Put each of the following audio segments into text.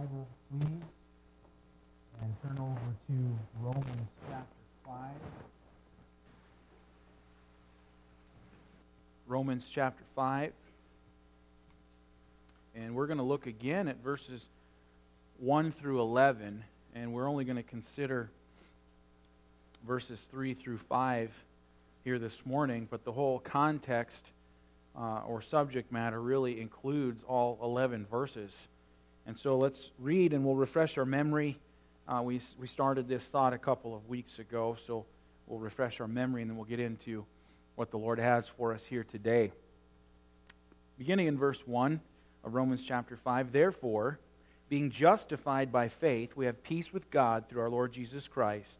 Bible, please, and turn over to Romans chapter 5. Romans chapter 5. And we're going to look again at verses 1 through 11, and we're only going to consider verses 3 through 5 here this morning, but the whole context or subject matter really includes all 11 verses. And so let's read and we'll refresh our memory. We started this thought a couple of weeks ago, so we'll refresh our memory and then we'll get into what the Lord has for us here today. Beginning in verse 1 of Romans chapter 5, therefore, being justified by faith, we have peace with God through our Lord Jesus Christ,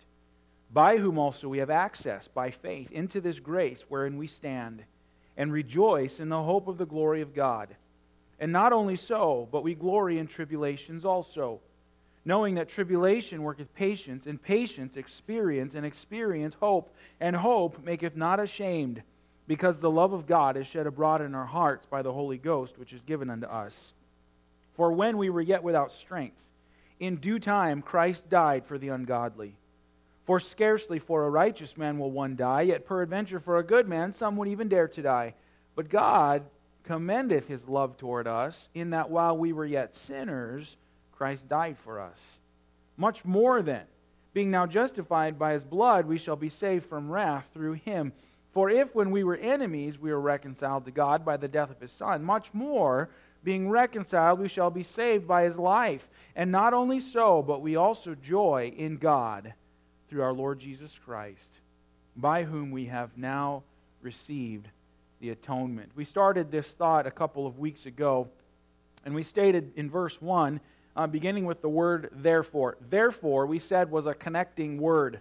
by whom also we have access by faith into this grace wherein we stand, and rejoice in the hope of the glory of God. And not only so, but we glory in tribulations also, knowing that tribulation worketh patience, and patience experience, and experience hope, and hope maketh not ashamed, because the love of God is shed abroad in our hearts by the Holy Ghost, which is given unto us. For when we were yet without strength, in due time Christ died for the ungodly. For scarcely for a righteous man will one die, yet peradventure for a good man some would even dare to die. But God commendeth His love toward us, in that while we were yet sinners, Christ died for us. Much more then, being now justified by His blood, we shall be saved from wrath through Him. For if when we were enemies we were reconciled to God by the death of His Son, much more, being reconciled, we shall be saved by His life. And not only so, but we also joy in God through our Lord Jesus Christ, by whom we have now received the atonement. We started this thought a couple of weeks ago, and we stated in verse 1, beginning with the word therefore. Therefore, we said, was a connecting word.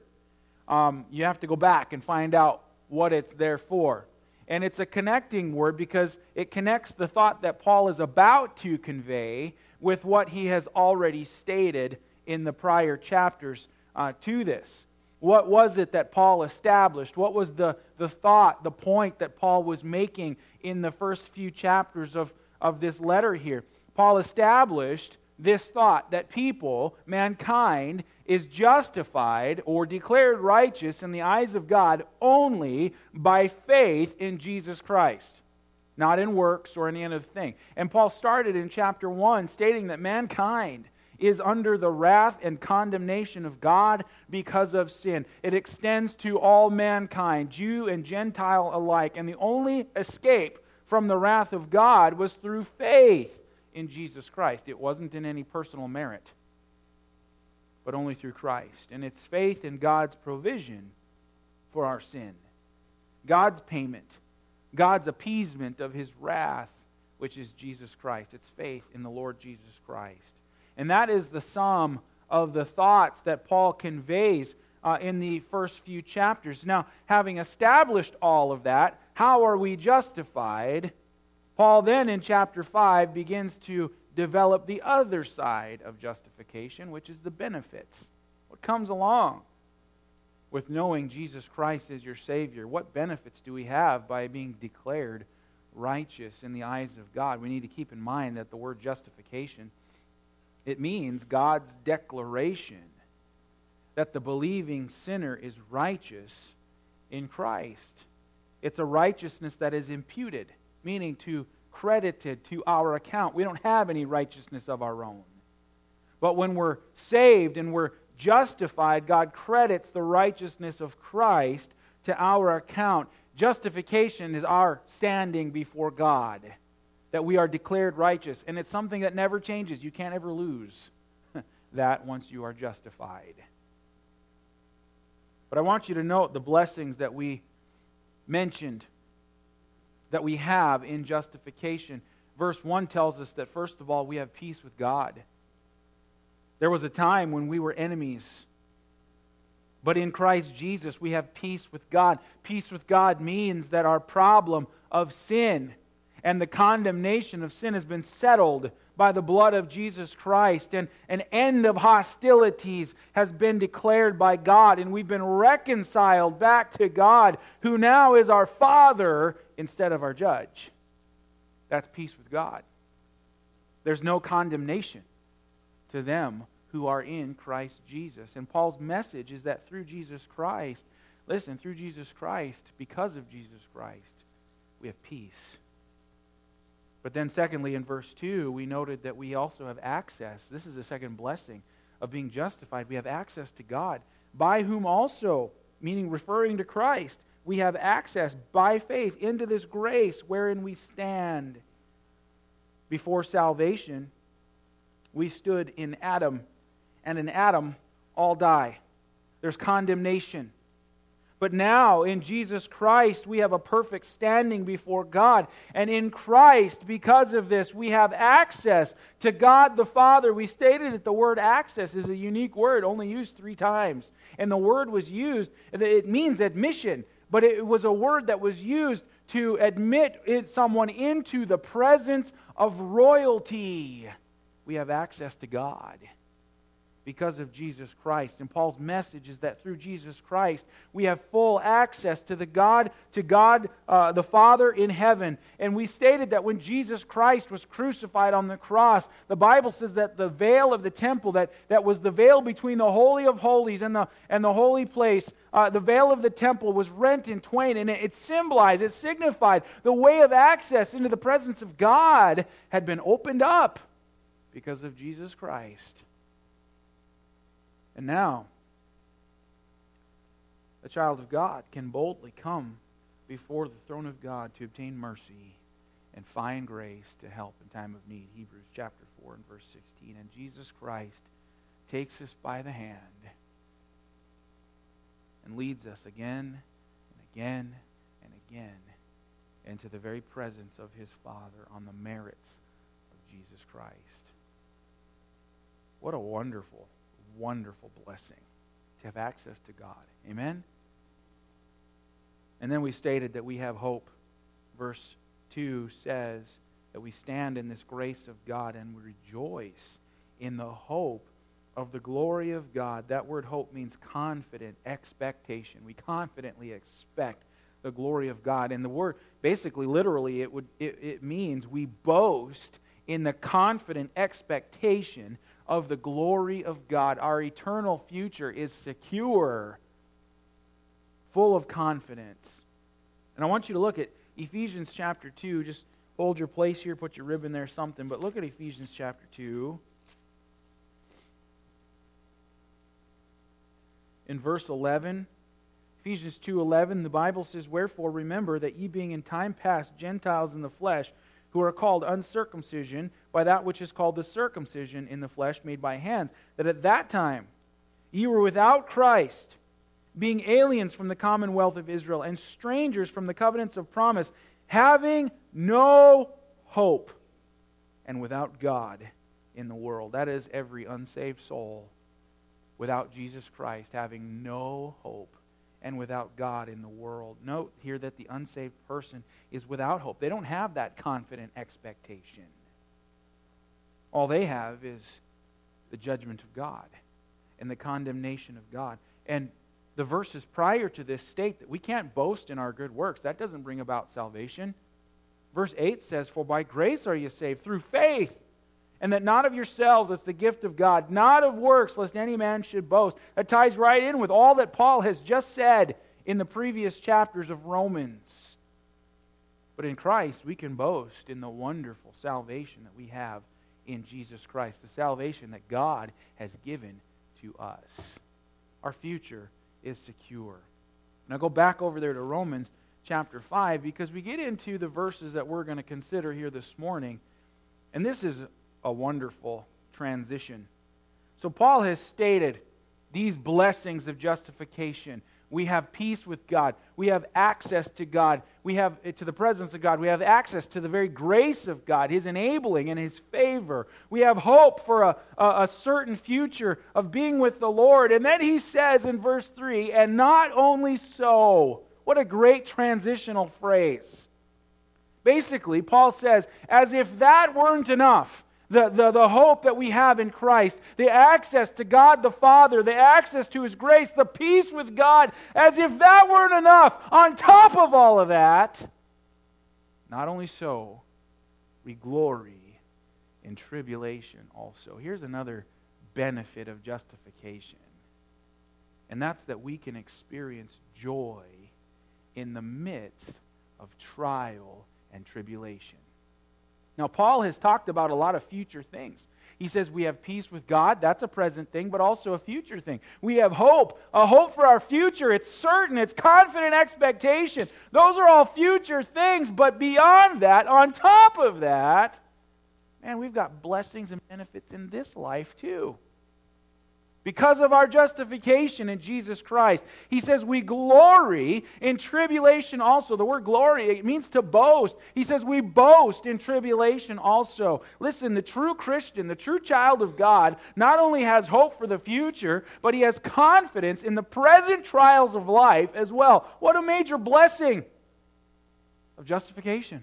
You have to go back and find out what it's there for. And it's a connecting word because it connects the thought that Paul is about to convey with what he has already stated in the prior chapters to this. What was it that Paul established? What was the thought, the point that Paul was making in the first few chapters of this letter here? Paul established this thought that people, mankind, is justified or declared righteous in the eyes of God only by faith in Jesus Christ, not in works or any other thing. And Paul started in chapter 1 stating that mankind is under the wrath and condemnation of God because of sin. It extends to all mankind, Jew and Gentile alike, and the only escape from the wrath of God was through faith in Jesus Christ. It wasn't in any personal merit, but only through Christ. And it's faith in God's provision for our sin, God's payment, God's appeasement of His wrath, which is Jesus Christ. It's faith in the Lord Jesus Christ. And that is the sum of the thoughts that Paul conveys in the first few chapters. Now, having established all of that, how are we justified? Paul then in chapter 5 begins to develop the other side of justification, which is the benefits. What comes along with knowing Jesus Christ as your Savior? What benefits do we have by being declared righteous in the eyes of God? We need to keep in mind that the word justification, it means God's declaration that the believing sinner is righteous in Christ. It's a righteousness that is imputed, meaning to credited to our account. We don't have any righteousness of our own. But when we're saved and we're justified, God credits the righteousness of Christ to our account. Justification is our standing before God, that we are declared righteous. And it's something that never changes. You can't ever lose that once you are justified. But I want you to note the blessings that we mentioned that we have in justification. Verse 1 tells us that first of all we have peace with God. There was a time when we were enemies, but in Christ Jesus we have peace with God. Peace with God means that our problem of sin and the condemnation of sin has been settled by the blood of Jesus Christ, and an end of hostilities has been declared by God, and we've been reconciled back to God, who now is our Father instead of our judge. That's peace with God. There's no condemnation. to them who are in Christ Jesus. And Paul's message is that through Jesus Christ, listen, through Jesus Christ, because of Jesus Christ, we have peace. But then secondly, in verse 2, we noted that we also have access. This is the second blessing of being justified. We have access to God, by whom also, meaning referring to Christ, we have access by faith into this grace wherein we stand. Before salvation, we stood in Adam, and in Adam all die. There's condemnation. But now, in Jesus Christ, we have a perfect standing before God. And in Christ, because of this, we have access to God the Father. We stated that the word access is a unique word, only used 3 times. And the word was used, it means admission, but it was a word that was used to admit someone into the presence of royalty. We have access to God because of Jesus Christ. And Paul's message is that through Jesus Christ, we have full access to God the Father in heaven. And we stated that when Jesus Christ was crucified on the cross, the Bible says that the veil of the temple, that was the veil between the Holy of Holies and the holy place, the veil of the temple was rent in twain, and it symbolized, it signified the way of access into the presence of God had been opened up because of Jesus Christ. And now, a child of God can boldly come before the throne of God to obtain mercy and find grace to help in time of need. Hebrews chapter 4 and verse 16. And Jesus Christ takes us by the hand and leads us again and again and again into the very presence of His Father on the merits of Jesus Christ. What a wonderful, wonderful blessing to have access to God. Amen? And then we stated that we have hope. Verse 2 says that we stand in this grace of God and we rejoice in the hope of the glory of God. That word hope means confident expectation. We confidently expect the glory of God. And the word, basically, literally, it means we boast in the confident expectation of the glory of God. Our eternal future is secure, full of confidence. And I want you to look at Ephesians chapter 2. Just hold your place here, put your ribbon there, something. But look at Ephesians chapter 2. In verse 11, Ephesians 2:11, the Bible says, "Wherefore remember that ye being in time past Gentiles in the flesh, who are called uncircumcision by that which is called the circumcision in the flesh made by hands, that at that time ye were without Christ, being aliens from the commonwealth of Israel, and strangers from the covenants of promise, having no hope, and without God in the world." That is every unsaved soul without Jesus Christ, having no hope, and without God in the world. Note here that the unsaved person is without hope. They don't have that confident expectation. All they have is the judgment of God and the condemnation of God. And the verses prior to this state that we can't boast in our good works. That doesn't bring about salvation. Verse 8 says, "For by grace are you saved through faith, and that not of yourselves, it's the gift of God, not of works, lest any man should boast." That ties right in with all that Paul has just said in the previous chapters of Romans. But in Christ, we can boast in the wonderful salvation that we have in Jesus Christ, the salvation that God has given to us. Our future is secure. Now go back over there to Romans chapter 5, because we get into the verses that we're going to consider here this morning. And this is a wonderful transition. So Paul has stated these blessings of justification. We have peace with God. We have access to God. We have to the presence of God. We have access to the very grace of God, His enabling and His favor. We have hope for a certain future of being with the Lord. And then he says in verse 3, "And not only so." What a great transitional phrase. Basically, Paul says, as if that weren't enough, the hope that we have in Christ, the access to God the Father, the access to His grace, the peace with God, as if that weren't enough, on top of all of that, not only so, we glory in tribulation also. Here's another benefit of justification. And that's that we can experience joy in the midst of trial and tribulation. Now, Paul has talked about a lot of future things. He says we have peace with God. That's a present thing, but also a future thing. We have hope, a hope for our future. It's certain, it's confident expectation. Those are all future things, but beyond that, on top of that, man, we've got blessings and benefits in this life too. Because of our justification in Jesus Christ. He says we glory in tribulation also. The word glory, it means to boast. He says we boast in tribulation also. Listen, the true Christian, the true child of God, not only has hope for the future, but he has confidence in the present trials of life as well. What a major blessing of justification.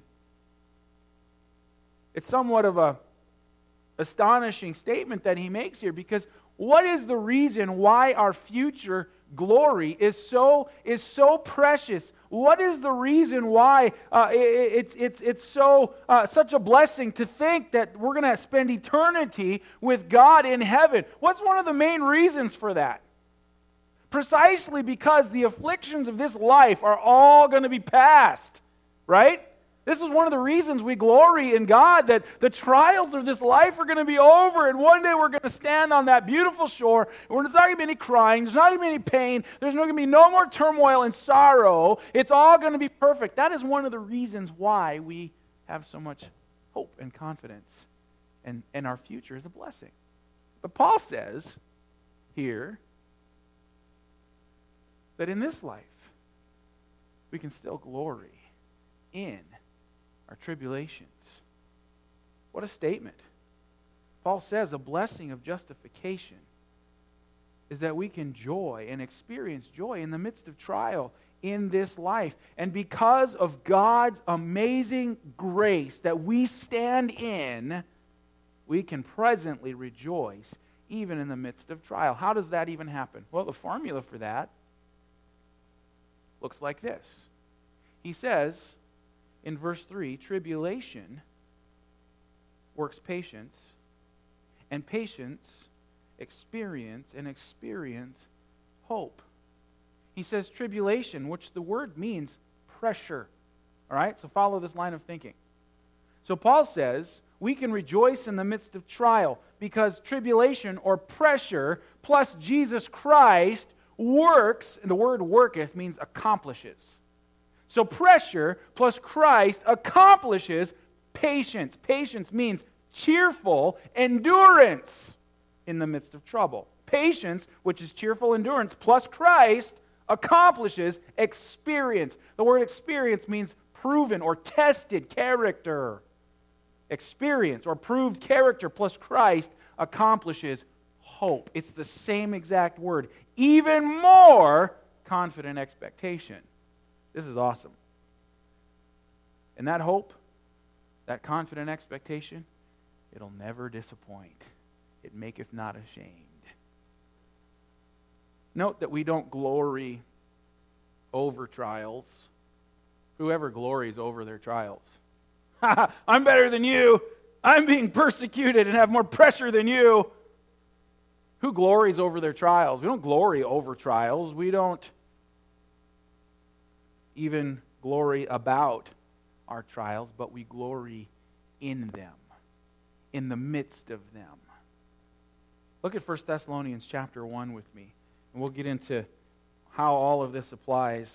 It's somewhat of a astonishing statement that he makes here, because what is the reason why our future glory is so precious? What is the reason why it's so such a blessing to think that we're going to spend eternity with God in heaven? What's one of the main reasons for that? Precisely because the afflictions of this life are all going to be past, right? This is one of the reasons we glory in God, that the trials of this life are going to be over, and one day we're going to stand on that beautiful shore, and there's not going to be any crying, there's not going to be any pain, there's not going to be no more turmoil and sorrow. It's all going to be perfect. That is one of the reasons why we have so much hope and confidence, and our future is a blessing. But Paul says here that in this life, we can still glory in our tribulations. What a statement. Paul says a blessing of justification is that we can joy and experience joy in the midst of trial in this life. And because of God's amazing grace that we stand in, we can presently rejoice even in the midst of trial. How does that even happen? Well, the formula for that looks like this. He says in verse 3, tribulation works patience, and patience experience, and experience hope. He says tribulation, which the word means pressure. All right, so follow this line of thinking. So Paul says we can rejoice in the midst of trial because tribulation or pressure plus Jesus Christ works, and the word worketh means accomplishes. So pressure plus Christ accomplishes patience. Patience means cheerful endurance in the midst of trouble. Patience, which is cheerful endurance, plus Christ accomplishes experience. The word experience means proven or tested character. Experience or proved character plus Christ accomplishes hope. It's the same exact word. Even more confident expectation. This is awesome. And that hope, that confident expectation, it'll never disappoint. It maketh not ashamed. Note that we don't glory over trials. Whoever glories over their trials. I'm better than you. I'm being persecuted and have more pressure than you. Who glories over their trials? We don't glory over trials. We don't even glory about our trials, but we glory in them, in the midst of them. Look at 1 Thessalonians chapter 1 with me, and we'll get into how all of this applies.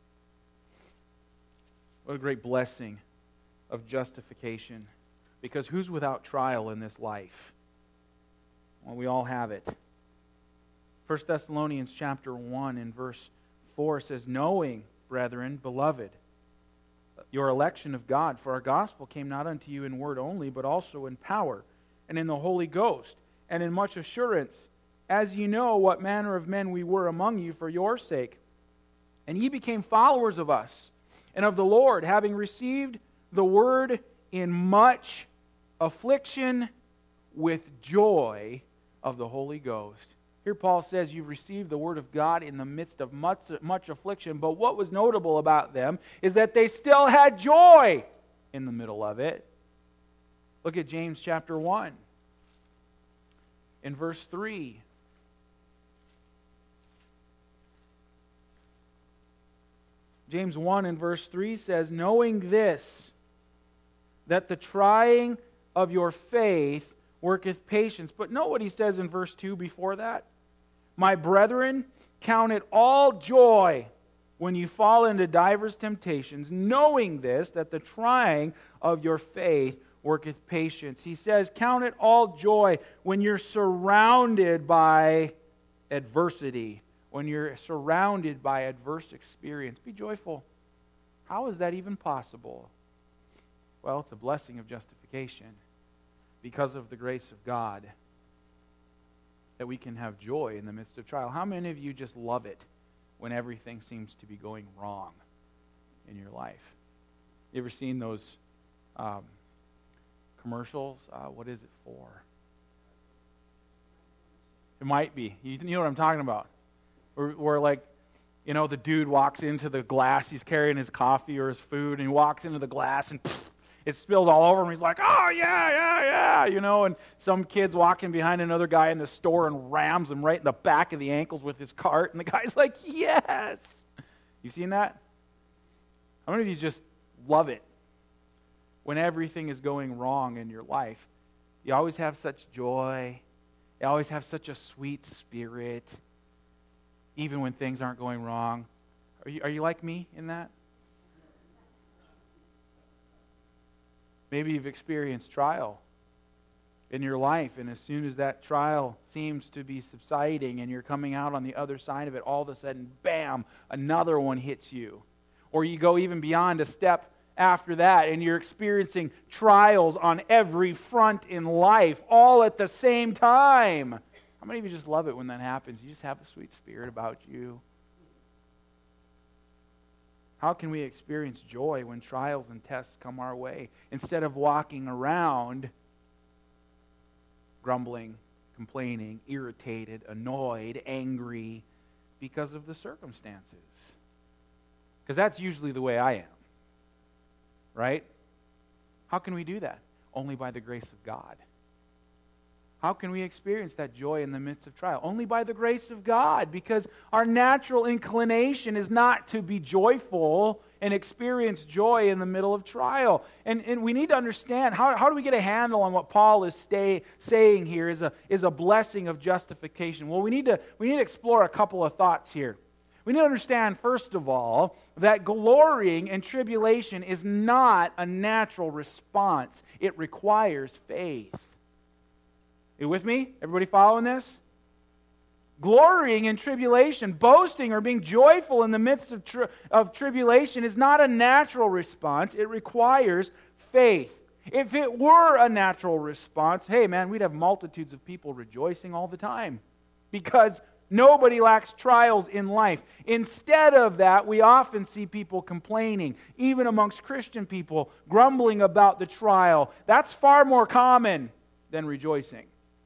What a great blessing of justification, because who's without trial in this life? Well, we all have it. 1 Thessalonians chapter 1 and verse 4 says, knowing, brethren, beloved, your election of God, for our gospel came not unto you in word only, but also in power, and in the Holy Ghost, and in much assurance, as ye know what manner of men we were among you for your sake. And ye became followers of us, and of the Lord, having received the word in much affliction with joy of the Holy Ghost. Here Paul says you've received the word of God in the midst of much affliction, but what was notable about them is that they still had joy in the middle of it. Look at James chapter 1. in verse 3. James 1 in verse 3 says, knowing this, that the trying of your faith worketh patience. But note what he says in verse 2 before that. My brethren, count it all joy when you fall into divers temptations, knowing this, that the trying of your faith worketh patience. He says, count it all joy when you're surrounded by adversity, when you're surrounded by adverse experience. Be joyful. How is that even possible? Well, it's a blessing of justification because of the grace of God that we can have joy in the midst of trial. How many of you just love it when everything seems to be going wrong in your life? You ever seen those commercials? What is it for? It might be. You know what I'm talking about. Where like, you know, the dude walks into the glass, he's carrying his coffee or his food, and he walks into the glass and it spills all over him. He's like, oh, yeah, you know, and some kid's walking behind another guy in the store and rams him right in the back of the ankles with his cart, and the guy's like, yes. You seen that? How many of you just love it when everything is going wrong in your life? You always have such joy. You always have such a sweet spirit, even when things aren't going wrong. Are you like me in that? Maybe you've experienced trial in your life, and as soon as that trial seems to be subsiding and you're coming out on the other side of it, all of a sudden, bam, another one hits you. Or you go even beyond a step after that, and you're experiencing trials on every front in life, all at the same time. How many of you just love it when that happens? You just have a sweet spirit about you. How can we experience joy when trials and tests come our way instead of walking around grumbling, complaining, irritated, annoyed, angry because of the circumstances? Because that's usually the way I am, right? How can we do that? Only by the grace of God. How can we experience that joy in the midst of trial? Only by the grace of God, because our natural inclination is not to be joyful and experience joy in the middle of trial. And we need to understand, how do we get a handle on what Paul is saying here is a blessing of justification? Well, we need to explore a couple of thoughts here. We need to understand, first of all, that glorying in tribulation is not a natural response. It requires faith. You with me? Everybody following this? Glorying in tribulation, boasting or being joyful in the midst of tribulation is not a natural response. It requires faith. If it were a natural response, hey man, we'd have multitudes of people rejoicing all the time because nobody lacks trials in life. Instead of that, we often see people complaining, even amongst Christian people, grumbling about the trial. That's far more common than rejoicing.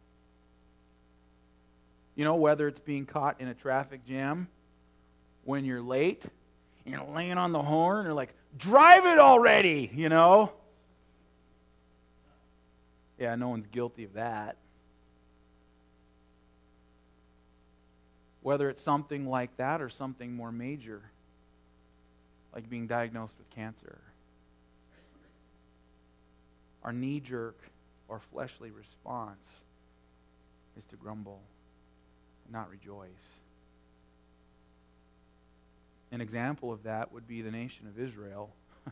You know, whether it's being caught in a traffic jam when you're late, and you're laying on the horn, or like, drive it already, you know? Yeah, no one's guilty of that. Whether it's something like that or something more major, like being diagnosed with cancer. Our knee-jerk or fleshly response is to grumble, not rejoice. An example of that would be the nation of Israel.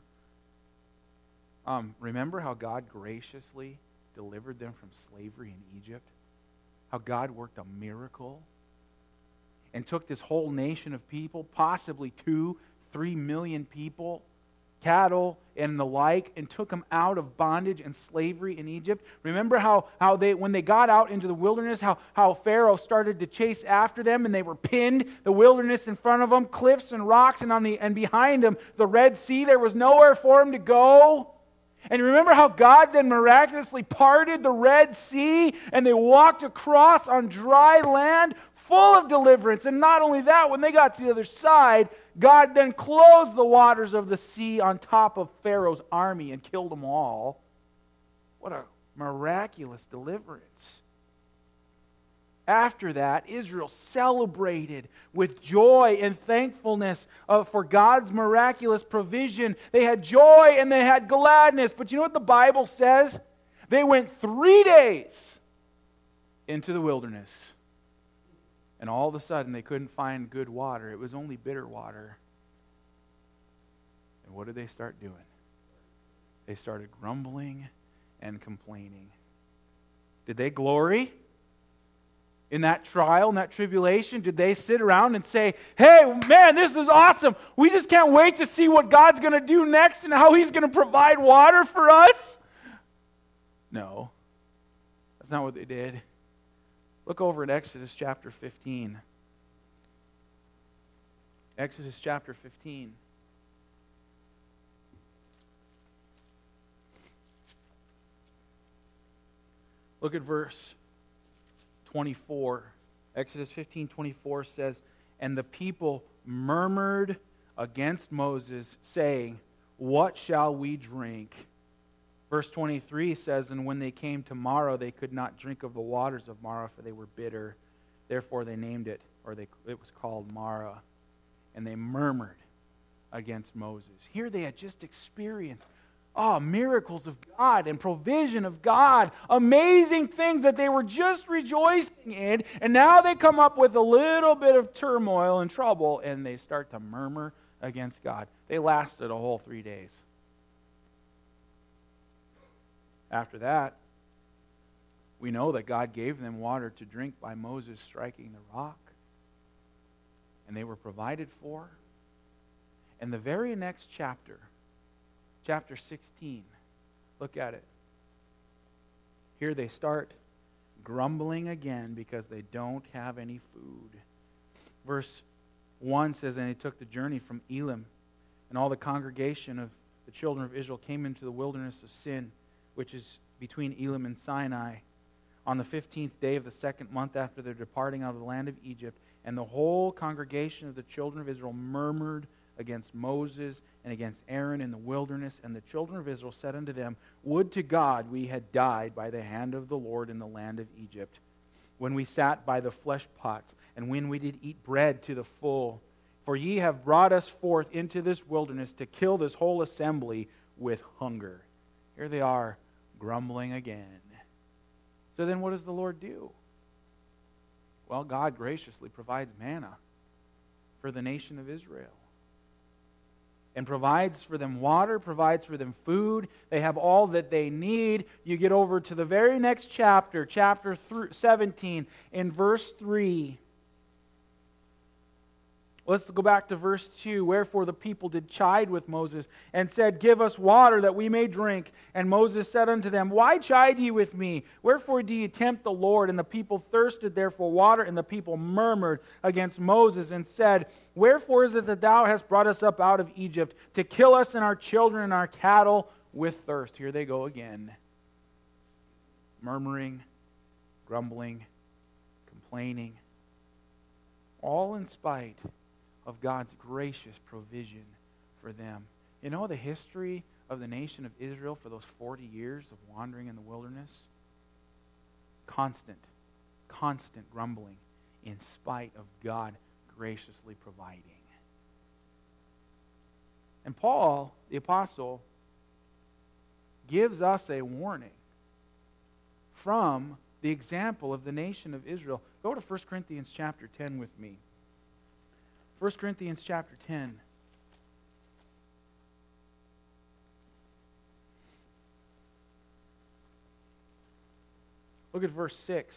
Remember how God graciously delivered them from slavery in Egypt? How God worked a miracle and took this whole nation of people, possibly 2-3 million people, cattle and the like, and took them out of bondage and slavery in Egypt. Remember how they, when they got out into the wilderness, how Pharaoh started to chase after them, and they were pinned, the wilderness in front of them, cliffs and rocks, and behind them, the Red Sea. There was nowhere for them to go. And remember how God then miraculously parted the Red Sea, and they walked across on dry land, full of deliverance. And not only that, when they got to the other side, God then closed the waters of the sea on top of Pharaoh's army and killed them all. What a miraculous deliverance. After that, Israel celebrated with joy and thankfulness for God's miraculous provision. They had joy and they had gladness. But you know what the Bible says? They went 3 days into the wilderness. And all of a sudden, they couldn't find good water. It was only bitter water. And what did they start doing? They started grumbling and complaining. Did they glory in that trial, in that tribulation? Did they sit around and say, hey, man, this is awesome. We just can't wait to see what God's going to do next and how He's going to provide water for us? No. That's not what they did. Look over at Exodus chapter 15. Exodus chapter 15. Look at verse 24. Exodus 15:24 says, "And the people murmured against Moses, saying, what shall we drink?" Verse 23 says, "And when they came to Marah, they could not drink of the waters of Marah, for they were bitter. Therefore they named it, it was called Marah. And they murmured against Moses." Here they had just experienced miracles of God and provision of God. Amazing things that they were just rejoicing in. And now they come up with a little bit of turmoil and trouble, and they start to murmur against God. They lasted a whole 3 days. After that, we know that God gave them water to drink by Moses striking the rock. And they were provided for. And the very next chapter, chapter 16, look at it. Here they start grumbling again because they don't have any food. Verse 1 says, "And they took the journey from Elim, and all the congregation of the children of Israel came into the wilderness of Sin, which is between Elim and Sinai, on the 15th day of the second month after their departing out of the land of Egypt. And the whole congregation of the children of Israel murmured against Moses and against Aaron in the wilderness. And the children of Israel said unto them, Would to God we had died by the hand of the Lord in the land of Egypt, when we sat by the flesh pots, and when we did eat bread to the full. For ye have brought us forth into this wilderness to kill this whole assembly with hunger." Here they are, grumbling again. So then what does the Lord do? Well, God graciously provides manna for the nation of Israel. And provides for them water, provides for them food. They have all that they need. You get over to the very next chapter, chapter 17, in verse 3. Let's go back to verse 2. "Wherefore the people did chide with Moses, and said, Give us water that we may drink. And Moses said unto them, Why chide ye with me? Wherefore do ye tempt the Lord? And the people thirsted there for water, and the people murmured against Moses, and said, Wherefore is it that thou hast brought us up out of Egypt, to kill us and our children and our cattle with thirst?" Here they go again. Murmuring, grumbling, complaining, all in spite of God's gracious provision for them. You know the history of the nation of Israel for those 40 years of wandering in the wilderness? Constant grumbling in spite of God graciously providing. And Paul, the apostle, gives us a warning from the example of the nation of Israel. Go to 1 Corinthians chapter 10 with me. 1 Corinthians chapter 10. Look at verse 6.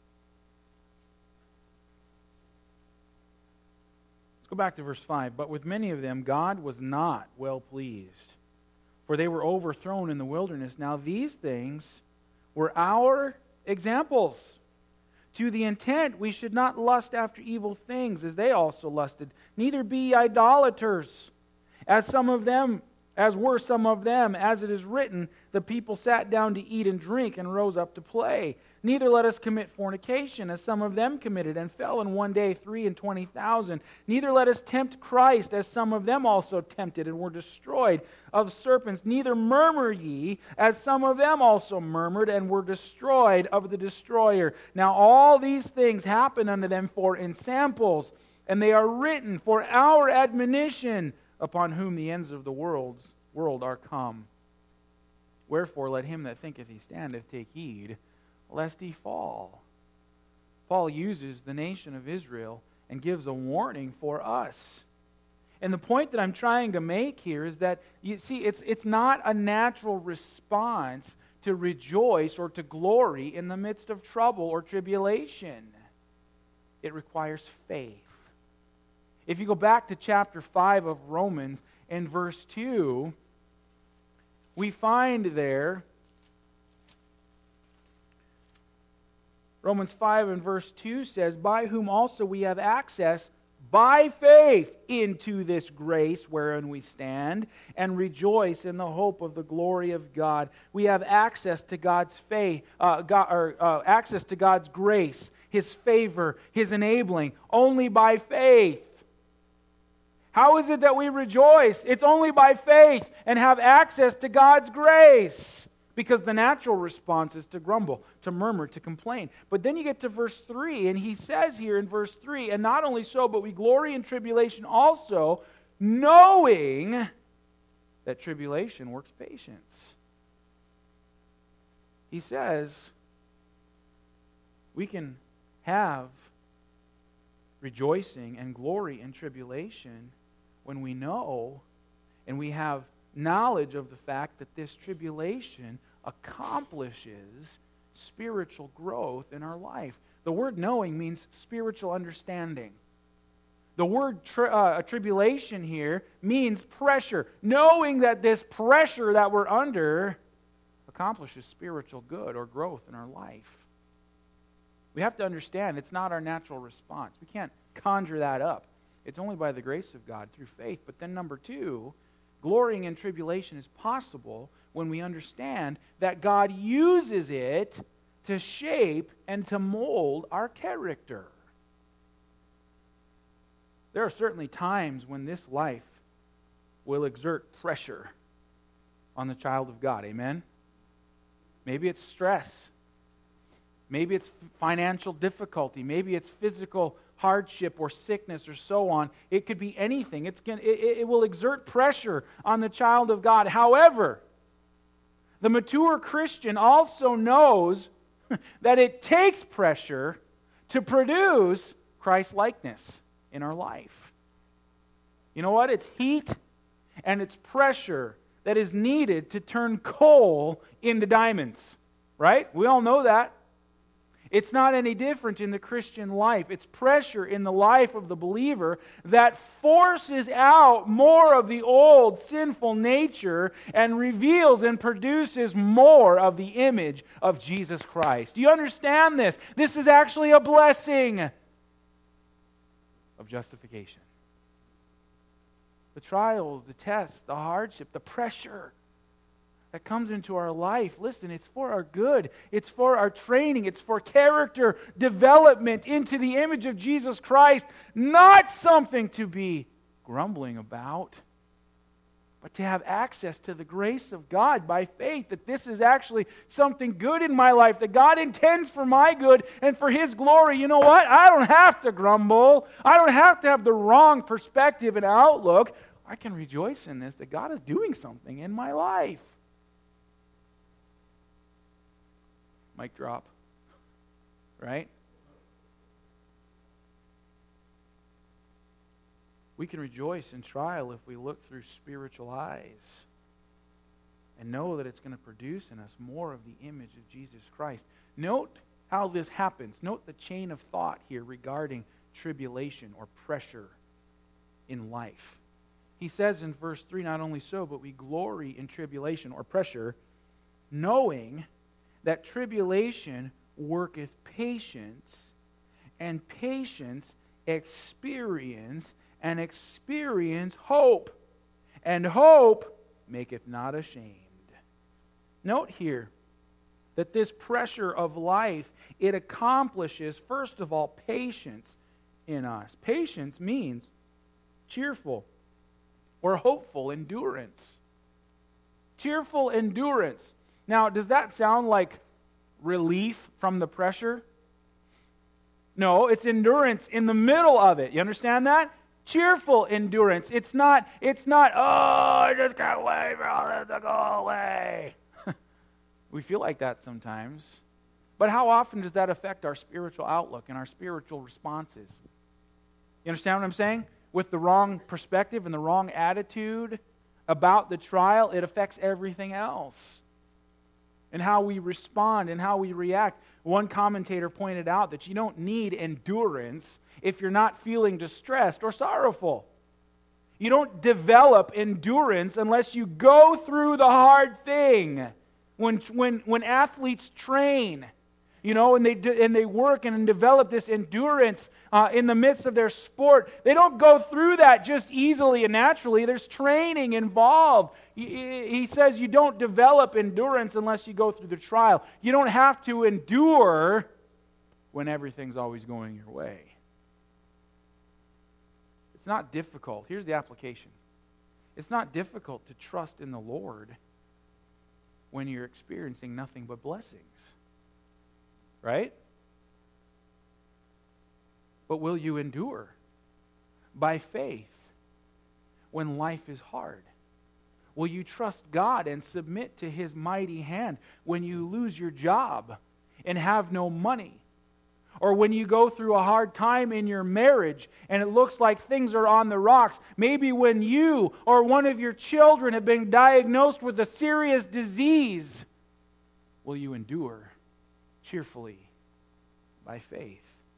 Let's go back to verse 5. "But with many of them God was not well pleased, for they were overthrown in the wilderness. Now these things were our examples, to the intent we should not lust after evil things, as they also lusted. Neither be ye idolaters, as some of them as were some of them, as it is written, the people sat down to eat and drink and rose up to play. Neither let us commit fornication, as some of them committed, and fell in one day 23,000. Neither let us tempt Christ, as some of them also tempted, and were destroyed of serpents. Neither murmur ye, as some of them also murmured, and were destroyed of the destroyer. Now all these things happen unto them for ensamples, and they are written for our admonition, upon whom the ends of the world are come. Wherefore let him that thinketh he standeth take heed, lest he fall. Paul uses the nation of Israel and gives a warning for us. And the point that I'm trying to make here is that, you see, it's not a natural response to rejoice or to glory in the midst of trouble or tribulation. It requires faith. If you go back to chapter 5 of Romans and verse 2, we find there, Romans 5 and verse 2 says, by whom also we have access by faith into this grace wherein we stand, and rejoice in the hope of the glory of God. We have access to God's faith, access to God's grace, His favor, His enabling, only by faith. How is it that we rejoice? It's only by faith and have access to God's grace. Because the natural response is to grumble, to murmur, to complain. But then you get to verse 3, and he says here in verse 3, and not only so, but we glory in tribulation also, knowing that tribulation works patience. He says we can have rejoicing and glory in tribulation when we know and we have knowledge of the fact that this tribulation accomplishes spiritual growth in our life. The word knowing means spiritual understanding. The word tribulation here means pressure. Knowing that this pressure that we're under accomplishes spiritual good or growth in our life. We have to understand it's not our natural response. We can't conjure that up. It's only by the grace of God through faith. But then number 2, glorying in tribulation is possible when we understand that God uses it to shape and to mold our character. There are certainly times when this life will exert pressure on the child of God. Amen? Maybe it's stress. Maybe it's financial difficulty. Maybe it's physical hardship or sickness or so on. It could be anything. It will exert pressure on the child of God. However, the mature Christian also knows that it takes pressure to produce Christ-likeness in our life. You know what? It's heat and it's pressure that is needed to turn coal into diamonds. Right? We all know that. It's not any different in the Christian life. It's pressure in the life of the believer that forces out more of the old sinful nature and reveals and produces more of the image of Jesus Christ. Do you understand this? This is actually a blessing of justification. The trials, the tests, the hardship, the pressure that comes into our life, listen, it's for our good. It's for our training. It's for character development into the image of Jesus Christ. Not something to be grumbling about, but to have access to the grace of God by faith, that this is actually something good in my life, that God intends for my good and for His glory. You know what? I don't have to grumble. I don't have to have the wrong perspective and outlook. I can rejoice in this, that God is doing something in my life. Mic drop. Right? We can rejoice in trial if we look through spiritual eyes and know that it's going to produce in us more of the image of Jesus Christ. Note how this happens. Note the chain of thought here regarding tribulation or pressure in life. He says in verse 3, not only so, but we glory in tribulation or pressure, knowing that tribulation worketh patience, and patience experience, and experience hope. And hope maketh not ashamed. Note here that this pressure of life, it accomplishes, first of all, patience in us. Patience means cheerful or hopeful endurance. Cheerful endurance. Now, does that sound like relief from the pressure? No, it's endurance in the middle of it. You understand that? Cheerful endurance. It's not, oh, I just can't wait for all this to go away. We feel like that sometimes. But how often does that affect our spiritual outlook and our spiritual responses? You understand what I'm saying? With the wrong perspective and the wrong attitude about the trial, it affects everything else. And how we respond and how we react. One commentator pointed out that you don't need endurance if you're not feeling distressed or sorrowful. You don't develop endurance unless you go through the hard thing. When athletes train, and they work and develop this endurance in the midst of their sport, they don't go through that just easily and naturally. There's training involved. He says you don't develop endurance unless you go through the trial. You don't have to endure when everything's always going your way. It's not difficult. Here's the application. It's not difficult to trust in the Lord when you're experiencing nothing but blessings. Right? But will you endure by faith when life is hard? Will you trust God and submit to His mighty hand when you lose your job and have no money? Or when you go through a hard time in your marriage and it looks like things are on the rocks? Maybe when you or one of your children have been diagnosed with a serious disease, will you endure cheerfully by faith?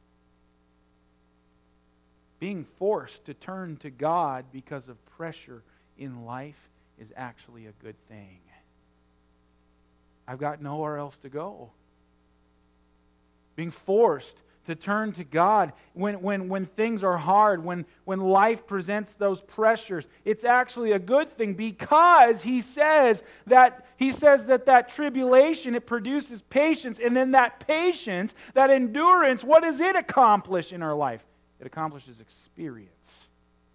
Being forced to turn to God because of pressure in life is actually a good thing. I've got nowhere else to go. Being forced to turn to God when things are hard, when life presents those pressures, it's actually a good thing because He says that tribulation, it produces patience, and then that patience, that endurance, what does it accomplish in our life? It accomplishes experience.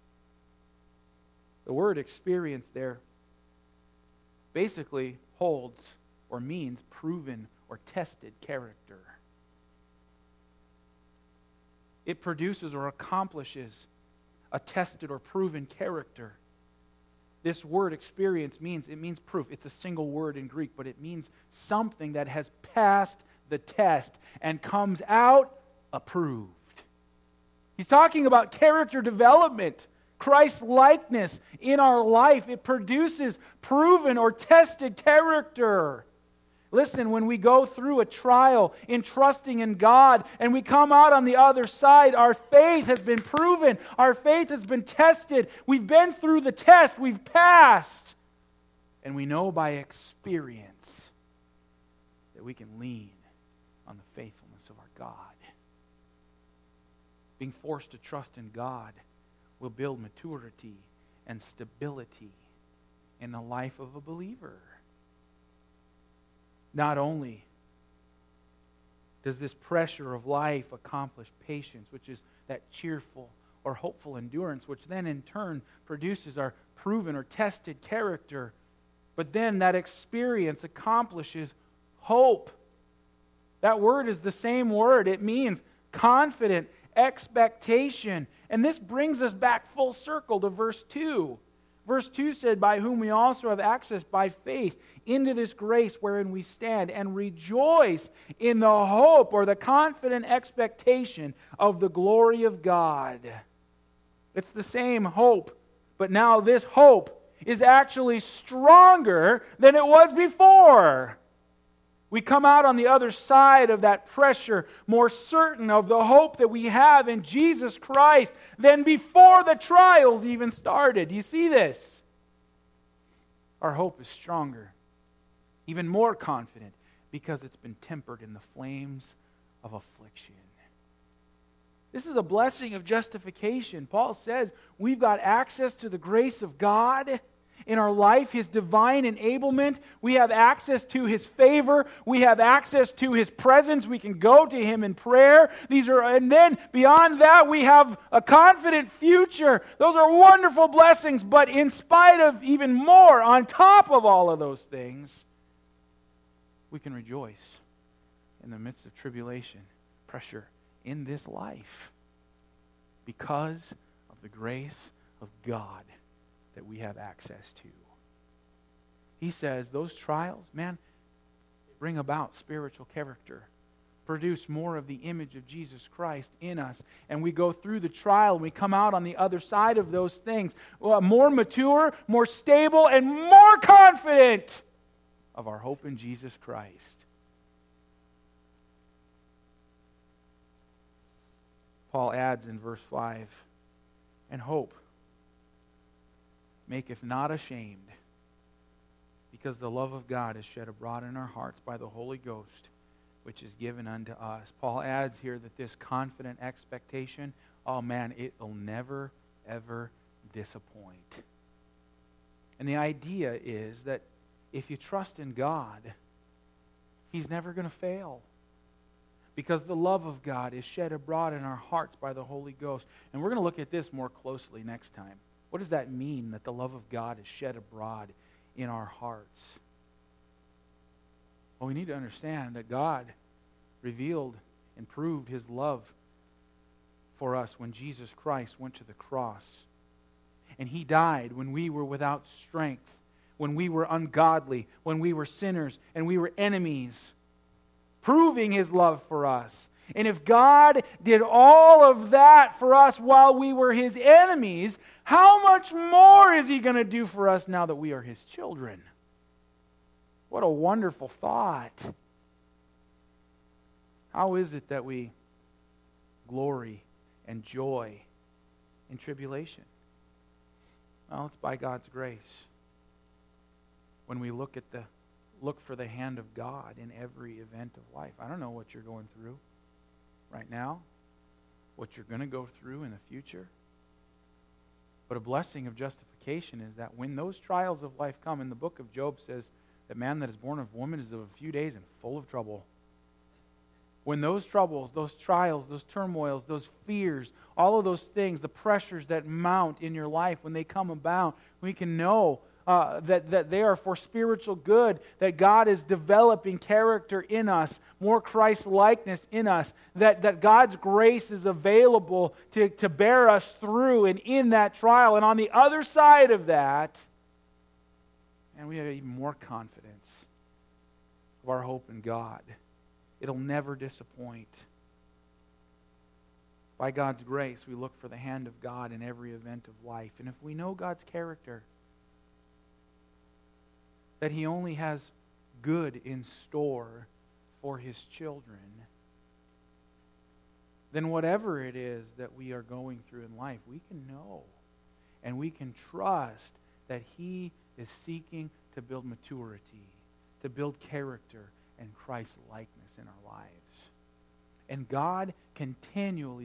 The word experience there basically holds or means proven or tested character. It produces or accomplishes a tested or proven character. This word experience means proof. It's a single word in Greek, but it means something that has passed the test and comes out approved. He's talking about character development, Christ-likeness in our life. It produces proven or tested character. Listen, when we go through a trial in trusting in God and we come out on the other side, our faith has been proven. Our faith has been tested. We've been through the test. We've passed. And we know by experience that we can lean on the faithfulness of our God. Being forced to trust in God will build maturity and stability in the life of a believer. Not only does this pressure of life accomplish patience, which is that cheerful or hopeful endurance, which then in turn produces our proven or tested character, but then that experience accomplishes hope. That word is the same word. It means confident expectation. And this brings us back full circle to verse 2. Verse 2 said, by whom we also have access by faith into this grace wherein we stand and rejoice in the hope or the confident expectation of the glory of God. It's the same hope, but now this hope is actually stronger than it was before. We come out on the other side of that pressure more certain of the hope that we have in Jesus Christ than before the trials even started. Do you see this? Our hope is stronger, even more confident, because it's been tempered in the flames of affliction. This is a blessing of justification. Paul says we've got access to the grace of God, in our life, His divine enablement. We have access to His favor. We have access to His presence. We can go to Him in prayer. And then beyond that, we have a confident future. Those are wonderful blessings, but in spite of even more, on top of all of those things, we can rejoice in the midst of tribulation, pressure in this life because of the grace of God that we have access to. He says those trials, man, bring about spiritual character, produce more of the image of Jesus Christ in us, and we go through the trial and we come out on the other side of those things more mature, more stable, and more confident of our hope in Jesus Christ. Paul adds in verse 5, and hope maketh not ashamed, because the love of God is shed abroad in our hearts by the Holy Ghost, which is given unto us. Paul adds here that this confident expectation, oh man, it will never, ever disappoint. And the idea is that if you trust in God, He's never going to fail. Because the love of God is shed abroad in our hearts by the Holy Ghost. And we're going to look at this more closely next time. What does that mean, that the love of God is shed abroad in our hearts? Well, we need to understand that God revealed and proved His love for us when Jesus Christ went to the cross. And He died when we were without strength, when we were ungodly, when we were sinners, and we were enemies, proving His love for us. And if God did all of that for us while we were His enemies, how much more is He going to do for us now that we are His children? What a wonderful thought. How is it that we glory and joy in tribulation? Well, it's by God's grace. When we look for the hand of God in every event of life. I don't know what you're going through right now, what you're going to go through in the future. But a blessing of justification is that when those trials of life come, and the book of Job says that man that is born of woman is of a few days and full of trouble. When those troubles, those trials, those turmoils, those fears, all of those things, the pressures that mount in your life, when they come about, we can know that they are for spiritual good, that God is developing character in us, more Christ-likeness in us, that God's grace is available to bear us through and in that trial. And on the other side of that, and we have even more confidence of our hope in God. It'll never disappoint. By God's grace, we look for the hand of God in every event of life. And if we know God's character, that He only has good in store for His children, then whatever it is that we are going through in life, we can know and we can trust that He is seeking to build maturity, to build character and Christ-likeness in our lives. And God continually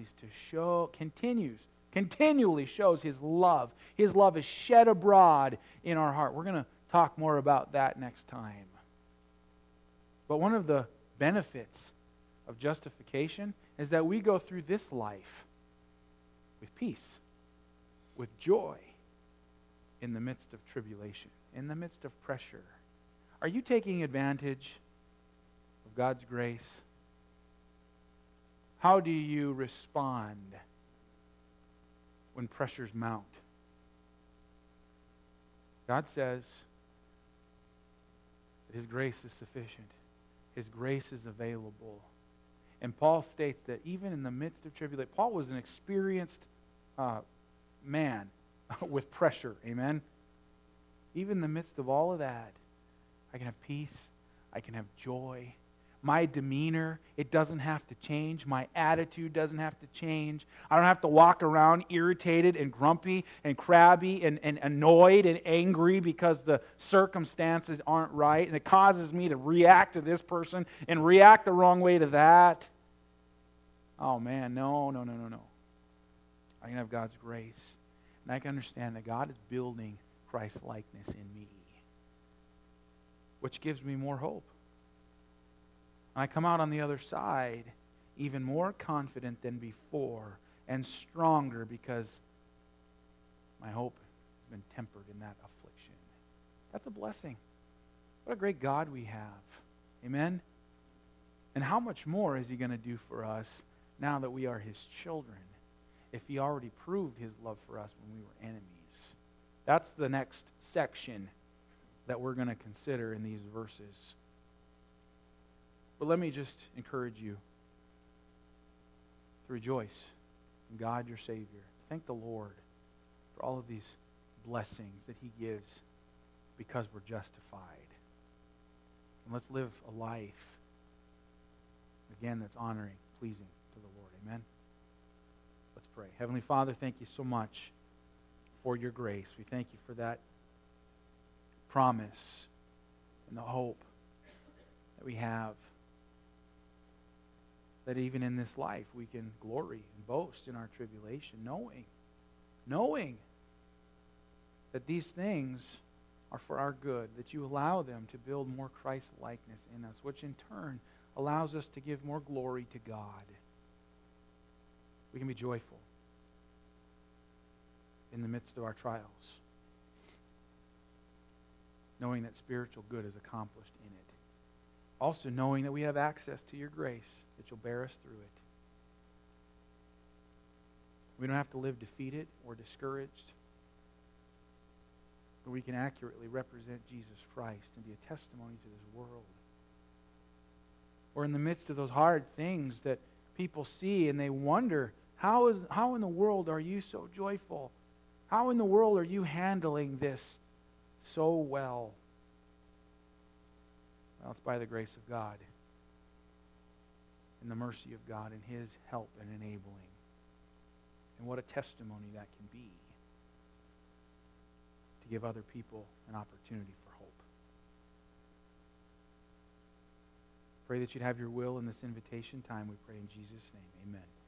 shows His love. His love is shed abroad in our heart. We're going to talk more about that next time. But one of the benefits of justification is that we go through this life with peace, with joy, in the midst of tribulation, in the midst of pressure. Are you taking advantage of God's grace? How do you respond when pressures mount? God says that His grace is sufficient. His grace is available. And Paul states that even in the midst of tribulation, Paul was an experienced man with pressure. Amen? Even in the midst of all of that, I can have peace. I can have joy. My demeanor, it doesn't have to change. My attitude doesn't have to change. I don't have to walk around irritated and grumpy and crabby and annoyed and angry because the circumstances aren't right, and it causes me to react to this person and react the wrong way to that. Oh man, no. I can have God's grace. And I can understand that God is building Christ-likeness in me, which gives me more hope. And I come out on the other side even more confident than before and stronger because my hope has been tempered in that affliction. That's a blessing. What a great God we have. Amen? And how much more is He going to do for us now that we are His children, if He already proved His love for us when we were enemies? That's the next section that we're going to consider in these verses. But let me just encourage you to rejoice in God your Savior. Thank the Lord for all of these blessings that He gives because we're justified. And let's live a life, again, that's honoring, pleasing to the Lord. Amen? Let's pray. Heavenly Father, thank you so much for your grace. We thank you for that promise and the hope that we have, that even in this life we can glory and boast in our tribulation, knowing that these things are for our good, that you allow them to build more Christ-likeness in us, which in turn allows us to give more glory to God. We can be joyful in the midst of our trials, knowing that spiritual good is accomplished in it. Also knowing that we have access to your grace, that you'll bear us through it. We don't have to live defeated or discouraged, but we can accurately represent Jesus Christ and be a testimony to this world. Or in the midst of those hard things that people see and they wonder, how in the world are you so joyful? How in the world are you handling this so well? Well, it's by the grace of God and the mercy of God and His help and enabling. And what a testimony that can be to give other people an opportunity for hope. Pray that you'd have your will in this invitation time. We pray in Jesus' name. Amen.